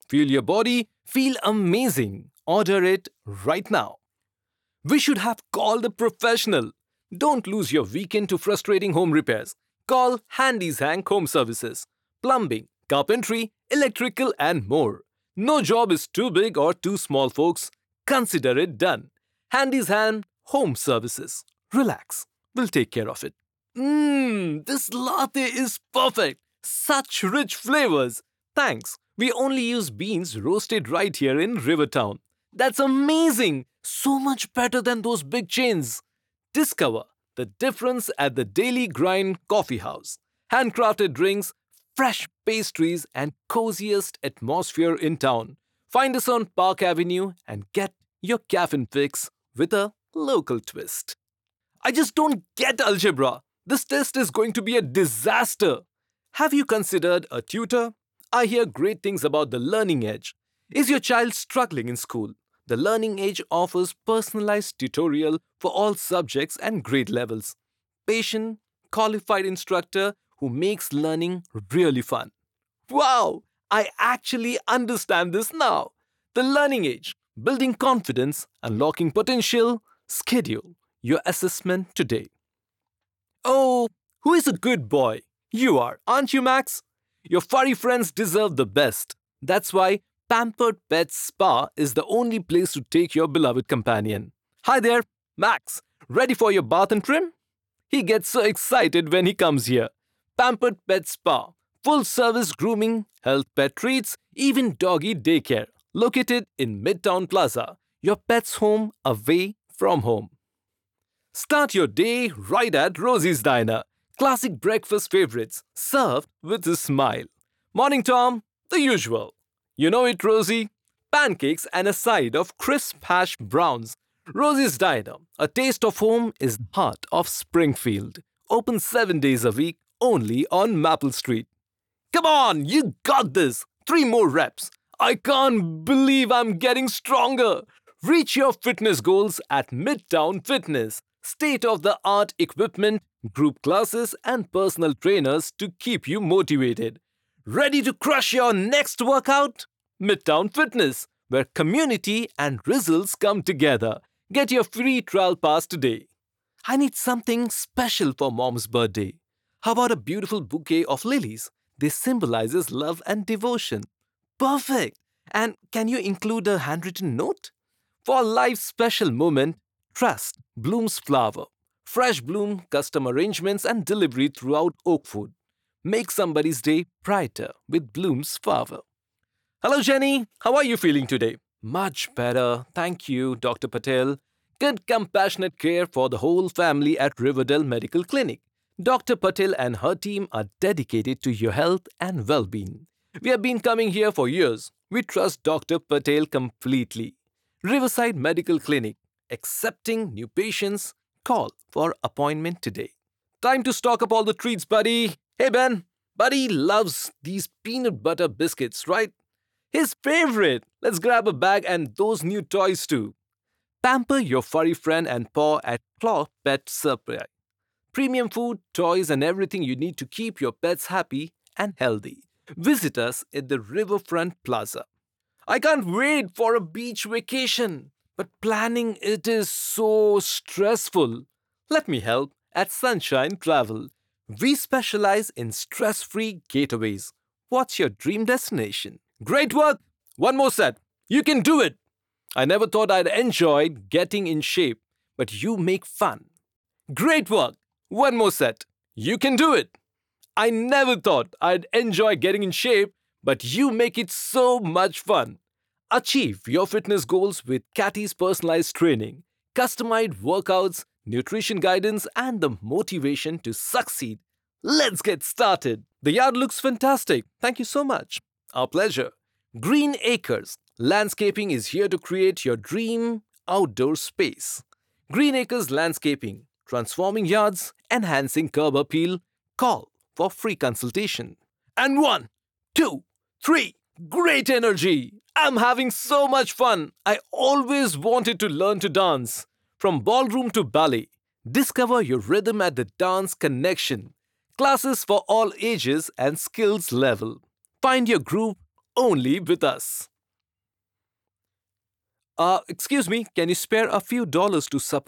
Feel your body, feel amazing. Order it right now. We should have called a professional. Don't lose your weekend to frustrating home repairs. Call Handy's Hank Home Services. Plumbing, carpentry, electrical, and more. No job is too big or too small, folks. Consider it done. Handy's Hand Home Services. Relax. We'll take care of it. This latte is perfect. Such rich flavors. Thanks. We only use beans roasted right here in Rivertown. That's amazing. So much better than those big chains. Discover the difference at the Daily Grind Coffee House. Handcrafted drinks, fresh pastries, and coziest atmosphere in town. Find us on Park Avenue and get your caffeine fix with a local twist. I just don't get algebra. This test is going to be a disaster. Have you considered a tutor? I hear great things about the Learning Edge. Is your child struggling in school? The Learning Edge offers personalized tutorial for all subjects and grade levels. Patient, qualified instructor who makes learning really fun. Wow! I actually understand this now. The Learning Edge, building confidence, unlocking potential. Schedule your assessment today. Oh, who is a good boy? You are, aren't you, Max? Your furry friends deserve the best. That's why Pampered Pets Spa is the only place to take your beloved companion. Hi there, Max. Ready for your bath and trim? He gets so excited when he comes here. Pampered Pet Spa. Full service grooming, health pet treats, even doggy daycare. Located in Midtown Plaza. Your pet's home away from home. Start your day right at Rosie's Diner. Classic breakfast favorites served with a smile. Morning, Tom. The usual. You know it, Rosie. Pancakes and a side of crisp hash browns. Rosie's Diner, a taste of home, is the heart of Springfield. Open 7 days a week, only on Maple Street. Come on, you got this. 3 more reps. I can't believe I'm getting stronger. Reach your fitness goals at Midtown Fitness. State-of-the-art equipment, group classes, and personal trainers to keep you motivated. Ready to crush your next workout? Midtown Fitness, where community and results come together. Get your free trial pass today. I need something special for Mom's birthday. How about a beautiful bouquet of lilies? This symbolizes love and devotion. Perfect! And can you include a handwritten note? For life's special moment, trust Bloom's Flower. Fresh bloom, custom arrangements, and delivery throughout Oakwood. Make somebody's day brighter with Bloom's Flower. Hello, Jenny. How are you feeling today? Much better. Thank you, Dr. Patel. Good compassionate care for the whole family at Riverdale Medical Clinic. Dr. Patel and her team are dedicated to your health and well-being. We have been coming here for years. We trust Dr. Patel completely. Riverside Medical Clinic. Accepting new patients. Call for appointment today. Time to stock up all the treats, buddy. Hey, Ben. Buddy loves these peanut butter biscuits, right? His favorite. Let's grab a bag and those new toys too. Pamper your furry friend and paw at Claw Pet Supply. Premium food, toys, and everything you need to keep your pets happy and healthy. Visit us at the Riverfront Plaza. I can't wait for a beach vacation, but planning it is so stressful. Let me help at Sunshine Travel. We specialize in stress-free getaways. What's your dream destination? Great work! One more set. You can do it! I never thought I'd enjoy getting in shape, but you make fun. Great work! One more set. You can do it! I never thought I'd enjoy getting in shape, but you make it so much fun. Achieve your fitness goals with Cathy's personalized training, customized workouts, nutrition guidance, and the motivation to succeed. Let's get started. The yard looks fantastic. Thank you so much. Our pleasure. Green Acres Landscaping is here to create your dream outdoor space. Green Acres Landscaping, transforming yards, enhancing curb appeal. Call for free consultation. And 1, 2, 3. Great energy! I'm having so much fun. I always wanted to learn to dance. From ballroom to ballet, discover your rhythm at the Dance Connection. Classes for all ages and skills level. Find your group only with us. Excuse me, can you spare a few dollars to support